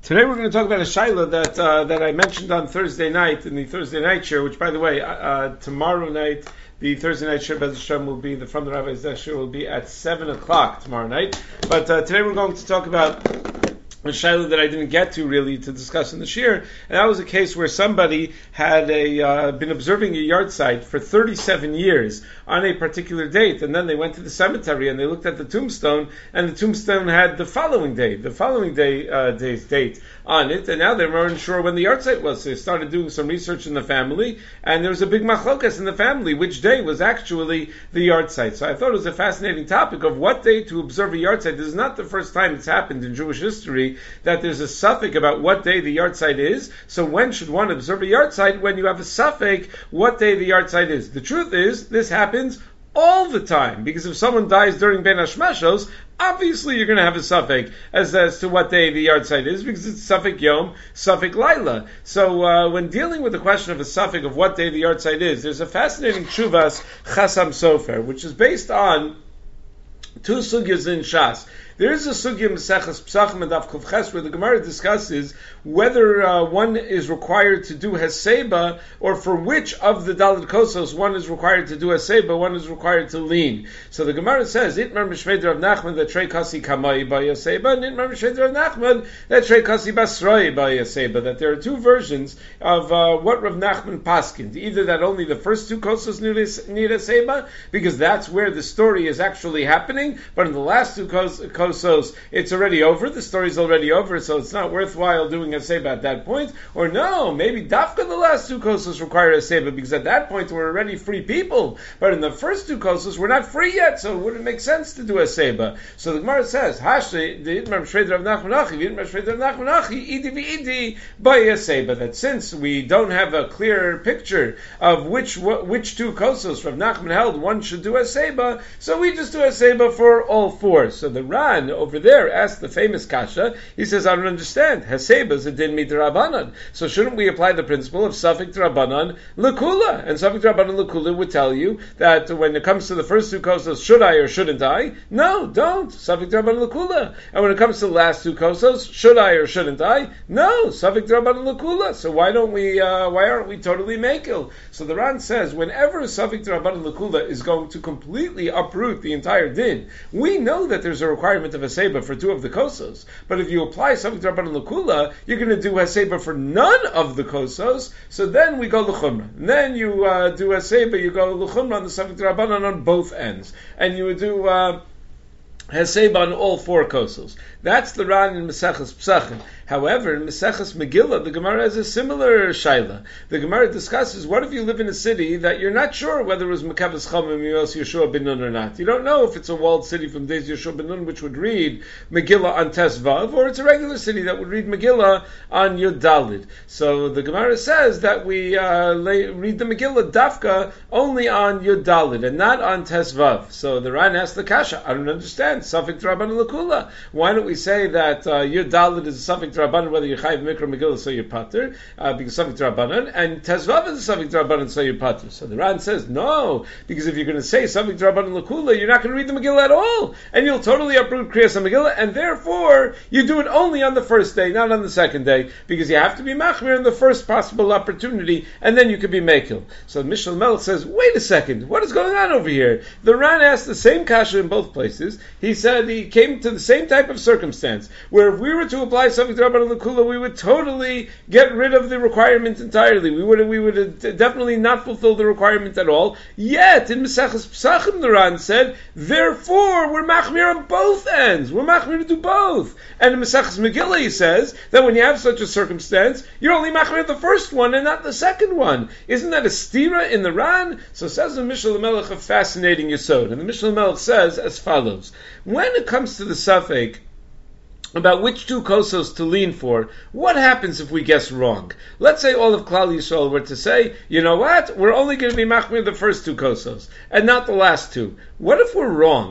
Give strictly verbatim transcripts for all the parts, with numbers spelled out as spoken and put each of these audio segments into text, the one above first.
Today we're going to talk about a shaila that uh, that I mentioned on Thursday night in the Thursday night share. Which, by the way, uh, tomorrow night the Thursday night share Bez Hashem will be the from the Rabbi's Desh will be at seven o'clock tomorrow night. But uh, today we're going to talk about a shaila that I didn't get to really to discuss in the shir, and that was a case where somebody had a uh, been observing a yard site for thirty-seven years on a particular date, and then they went to the cemetery and they looked at the tombstone, and the tombstone had the following day, the following day uh, day's date on it, and now they weren't sure when the yard site was. So they started doing some research in the family, and there was a big machlokas in the family which day was actually the yard site. So I thought it was a fascinating topic of what day to observe a yard site. This is not the first time it's happened in Jewish history that there's a suffix about what day the yard site is. So when should one observe a yard site? When you have a suffix what day the yard site is. The truth is, this happens all the time, because if someone dies during Ben Hashmashos, obviously you're going to have a suffix as, as to what day the yard site is, because it's suffix Yom, suffix Laila. So uh, when dealing with the question of a suffix of what day the yard site is, there's a fascinating Tshuvas Chasam Sofer, which is based on two sugyas in Shas. There is a sugya in Maseches Pesachim and Daf Kuf Ches where the Gemara discusses whether uh, one is required to do Heseba, or for which of the Dalit Kosos one is required to do Heseba, one is required to lean. So the Gemara says, Itmar Mishveder of Nachman that Trei Kasi Kamai by Heseba, and Itmar Mishveder of Nachman that Trei Kasi Basroi by Heseba. That there are two versions of uh, what Rav Nachman paskind. Either that only the first two Kosos need Heseba, because that's where the story is actually happening, but in the last two Kosos, Kosos, it's already over, the story's already over, so it's not worthwhile doing a seba at that point. Or no, maybe Dafka the last two Kosos require a seba, because at that point we're already free people. But in the first two Kosos we're not free yet, so it wouldn't make sense to do a seba. So the Gemara says, that since we don't have a clear picture of which which two Kosos Rav Nachman held one should do a seba, so we just do a seba for all four. So the Ran over there asked the famous kasha. He says, I don't understand. Haseba is a din midrabanan. So shouldn't we apply the principle of suffix drabanan lekula? And suffix drabanan lekula would tell you that when it comes to the first two kosos, should I or shouldn't I? No, don't. Suffix drabanan lekula. And when it comes to the last two kosos, should I or shouldn't I? No, suffix drabanan lekula. So why don't we? Uh, why aren't we totally makil? So the Ran says, whenever a suffix drabanan lekula is going to completely uproot the entire din, we know that there's a requirement of a seba for two of the kosos. But if you apply suffix drabanan lekula, you're going to do a seba for none of the kosos. So then we go l'chumra. And then you uh, do a seba, you go l'chumra on the suffix drabanan on both ends, and you would do uh, Heseba on all four kosos. That's the Ran in Maseches Pesachim. However, in Maseches Megillah, the Gemara has a similar shaila. The Gemara discusses, what if you live in a city that you're not sure whether it was Mekaves Chamim Yos Yeshua ben Nun or not? You don't know if it's a walled city from days Yeshua ben Nun, which would read Megillah on Tes Vav, or it's a regular city that would read Megillah on Yud Dalid. So the Gemara says that we uh, lay, read the Megillah Dafka only on Yud Dalid and not on Tes Vav. So the Ran asked the Kasha, I don't understand. Suffix Drabanan Lekula. Why don't we say that uh, Yud Dalid is a suffix Drabanan, whether you're Chayiv Mikra Megillah, so you're Pater, uh, because suffix Drabanan, and Tezvav is a suffix Drabanan, so you're Pater. So the Ran says, no, because if you're going to say suffix Drabanan Lekula, you're not going to read the Megillah at all, and you'll totally uproot Kriyas Megillah, and therefore, you do it only on the first day, not on the second day, because you have to be Machmir in the first possible opportunity, and then you can be Mekil. So Mishnah Melech says, wait a second, what is going on over here? The Ran asked the same kasha in both places. He said he came to the same type of circumstance, where if we were to apply suffix Drabanan Lekula, we would totally get rid of the requirement entirely. We would we would definitely not fulfill the requirement at all. Yet, in Maseches Pesachim, the Ran said, therefore, we're machmir on both ends. We're machmir to do both. And in Maseches Megillah, he says that when you have such a circumstance, you're only machmir the first one and not the second one. Isn't that a stira in the Ran? So says the Mishnah Melech a fascinating yesod. And the Mishnah Melech says as follows. When it comes to the suffix about which two kosos to lean for, what happens if we guess wrong? Let's say all of Klal Yisrael were to say, you know what, we're only going to be machmir the first two kosos, and not the last two. What if we're wrong?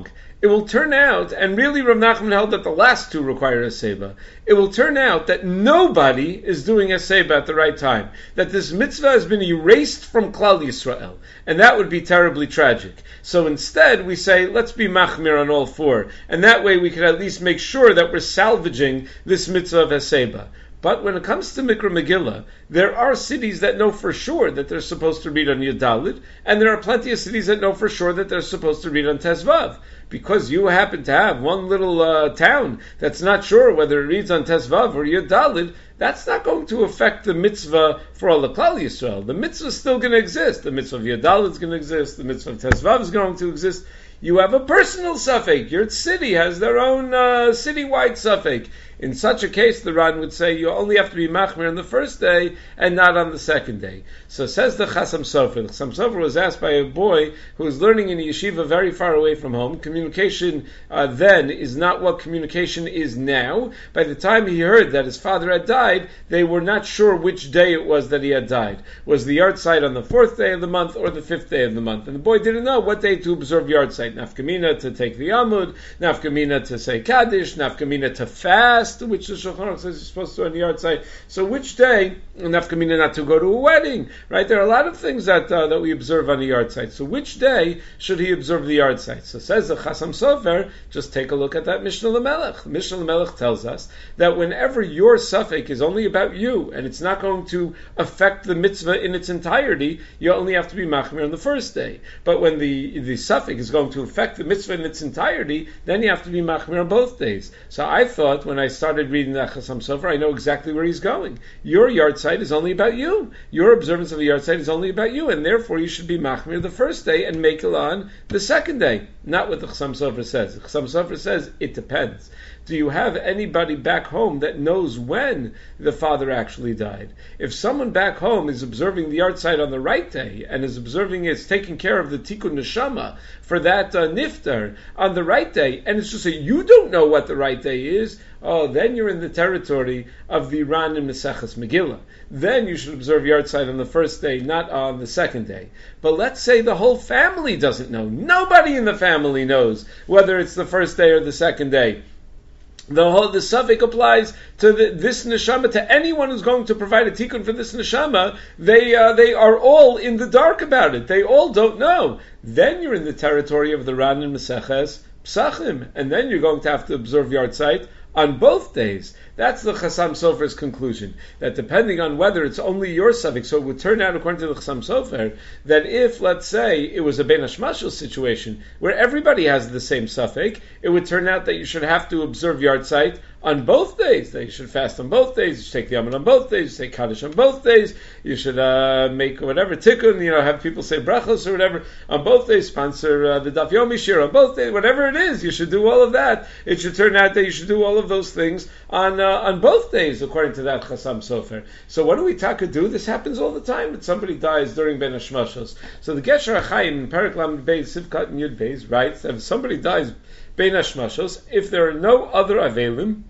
it will turn out, and really Rav Nachman held that the last two require a seba, it will turn out that nobody is doing a seba at the right time. That this mitzvah has been erased from Klal Yisrael. And that would be terribly tragic. So instead we say, let's be machmir on all four. And that way we can at least make sure that we're salvaging this mitzvah of Haseba. But when it comes to Mikra Megillah, there are cities that know for sure that they're supposed to read on Yud Daled, and there are plenty of cities that know for sure that they're supposed to read on Tezvav. Because you happen to have one little uh, town that's not sure whether it reads on Tezvav or Yud Daled, that's not going to affect the mitzvah for all the Klal Yisrael. The mitzvah is still going to exist. The mitzvah of Yud Daled is going to exist. The mitzvah of Tezvav is going to exist. You have a personal suffix. Your city has their own uh, city-wide suffix. In such a case, the Ran would say you only have to be machmir on the first day and not on the second day. So says the Chasam Sofer. The Chasam Sofer was asked by a boy who was learning in a yeshiva very far away from home. Communication uh, then is not what communication is now. By the time he heard that his father had died, they were not sure which day it was that he had died. Was the yahrzeit on the fourth day of the month or the fifth day of the month? And the boy didn't know what day to observe yahrzeit. Nafkamina to take the Amud, Nafkamina to say Kaddish, Nafkamina to fast, which the Shulchan Aruch says you're supposed to on the yahrzeit. So which day, nafkamina not to go to a wedding, right? There are a lot of things that uh, that we observe on the yahrzeit. So which day should he observe the yahrzeit? So says the Chasam Sofer, just take a look at that Mishnah Lamelech. Mishnah Lamelech tells us that whenever your suffix is only about you, and it's not going to affect the mitzvah in its entirety, you only have to be machmir on the first day. But when the, the suffix is going to affect the mitzvah in its entirety, then you have to be machmir on both days. So I thought when I started reading the Chasam Sofer, I know exactly where he's going. Your yahrzeit is only about you. Your observance of the yahrzeit is only about you, and therefore you should be machmir the first day and makel on the second day. Not what the Chasam Sofer says. The Chasam Sofer says it depends. Do you have anybody back home that knows when the father actually died? If someone back home is observing the yahrzeit on the right day and is observing it's taking care of the tikkun neshama for that uh, niftar on the right day, and it's just that you don't know what the right day is, oh, then you're in the territory of the Ran in Maseches Megillah. Then you should observe yahrzeit on the first day, not on the second day. But let's say the whole family doesn't know. Nobody in the family knows whether it's the first day or the second day. The whole the suffix applies to the, this neshama, to anyone who's going to provide a tikkun for this neshama. They uh, they are all in the dark about it. They all don't know. Then you're in the territory of the Ran and Maseches Psachim, and then you're going to have to observe yahrzeit on both days. That's the Chasam Sofer's conclusion, that depending on whether it's only your suffix, so it would turn out, according to the Chasam Sofer, that if, let's say, it was a Ben Hashmashal situation, where everybody has the same suffix, it would turn out that you should have to observe yahrzeit on both days. That you should fast on both days, you should take the Yamid on both days, you should take Kaddish on both days, you should uh, make whatever tikkun, you know, have people say brachos or whatever on both days, sponsor uh, the Daf Yomi Shir on both days, whatever it is, you should do all of that. It should turn out that you should do all of those things on uh, on both days, according to that Chasam Sofer. So what do we taka do? This happens all the time, that somebody dies during Ben Hashmashos. So the Gesher HaChaim in Perek Lamed Beis, Sivkat and Yud Beis, writes that if somebody dies Ben Hashmashos, if there are no other Avelim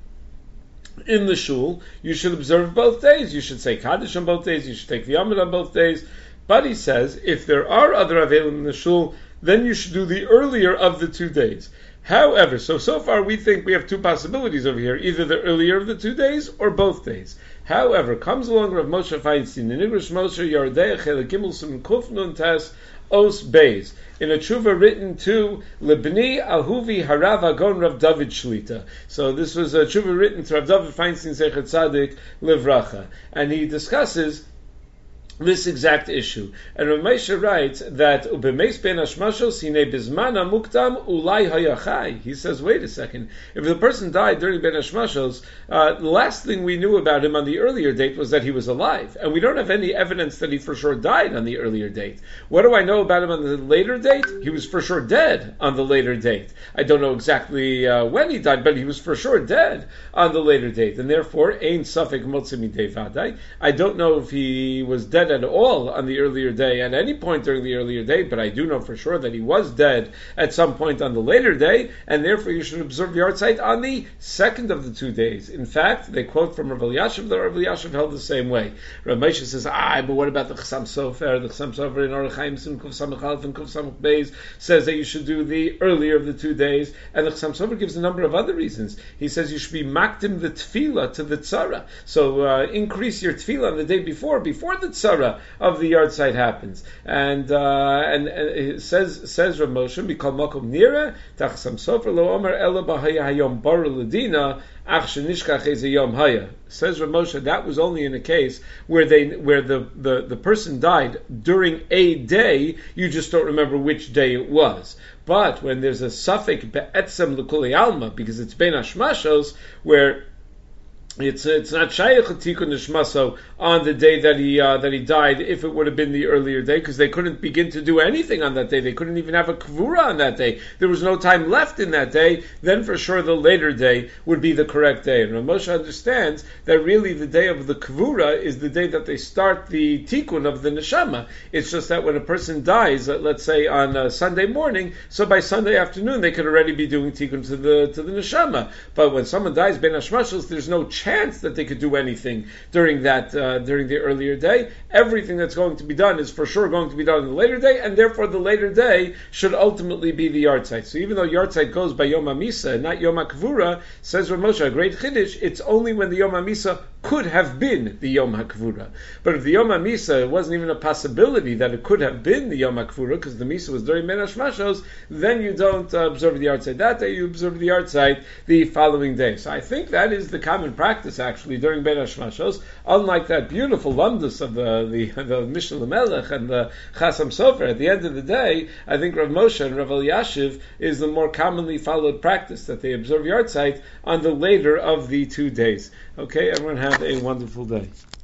in the shul, you should observe both days. You should say Kaddish on both days, you should take the Yamid on both days. But he says, if there are other Avelim in the shul, then you should do the earlier of the two days. However, so so far we think we have two possibilities over here, either the earlier of the two days or both days. However, comes along Rav Moshe Feinstein, in English Moshe Yardei Chelek Gimel Sim Kuf Nun Tes Os Beis, in a tshuva written to Lebni Ahuvi Harav Agon Rav David Shlita. So this was a tshuva written to Rav David Feinstein Zecher Tzadik Livracha, and he discusses this exact issue. And Rav Moshe writes that Ubemeis ben Hashmashos hine bizmana muktam ulai hayachai. He says, wait a second. If the person died during Ben Hashmashos, uh, the last thing we knew about him on the earlier date was that he was alive, and we don't have any evidence that he for sure died on the earlier date. What do I know about him on the later date? He was for sure dead on the later date. I don't know exactly uh, when he died, but he was for sure dead on the later date, and therefore ein safek motzi midei vadai. I don't know if he was dead at all on the earlier day, at any point during the earlier day, but I do know for sure that he was dead at some point on the later day, and therefore you should observe the yahrzeit on the second of the two days. In fact, they quote from Rav Elyashiv, that Rav Elyashiv held the same way. Rav Moshe says, ah, but what about the Chassam Sofer? The Chassam Sofer in Orach Chaim Sim Kuf Samach Aleph and Kuf Samach Beis says that you should do the earlier of the two days, and the Chassam Sofer gives a number of other reasons. He says you should be makdim the tefillah to the tzara. So uh, increase your tefillah on the day before, before the tzara of the yahrzeit happens. And uh, and, and it says says Rav Moshe, Mikol Makom Nira, Tachsam Sofer Lo Omer Ela Bahaya Hayom Bar Ladina, Ach Shenishkach Eze Yom Haya. Says Rav Moshe, that was only in a case where they where the, the, the person died during a day, you just don't remember which day it was. But when there's a suffix be'etzem l'kulei alma, because it's ben hashmashos, where It's it's not shayach tikun nishmaso on the day that he uh, that he died. If it would have been the earlier day, because they couldn't begin to do anything on that day, they couldn't even have a kvura on that day. There was no time left in that day. Then for sure the later day would be the correct day. And Rav Moshe understands that really the day of the kvura is the day that they start the tikun of the neshama. It's just that when a person dies, uh, let's say on uh, Sunday morning, so by Sunday afternoon they could already be doing tikun to the to the neshama. But when someone dies ben hashmashos, there's no chance that they could do anything during that uh, during the earlier day. Everything that's going to be done is for sure going to be done in the later day, and therefore the later day should ultimately be the yahrzeit. So even though yahrzeit goes by Yom HaMisa, not Yom HaKvura, says Rav Moshe, a great chiddush, it's only when the Yom HaMisa could have been the Yom HaKvura. But if the Yom HaMisa, it wasn't even a possibility that it could have been the Yom HaKvura, because the Misa was during Ben Hashmashos, then you don't uh, observe the yahrzeit that day, you observe the yahrzeit the following day. So I think that is the common practice actually during Ben Hashmashos, unlike that beautiful lumdus of the the, the Mishnah Melech and the Chassam Sofer. At the end of the day, I think Rav Moshe and Rav Elyashiv is the more commonly followed practice, that they observe yahrzeit on the later of the two days. Okay, everyone have a wonderful day.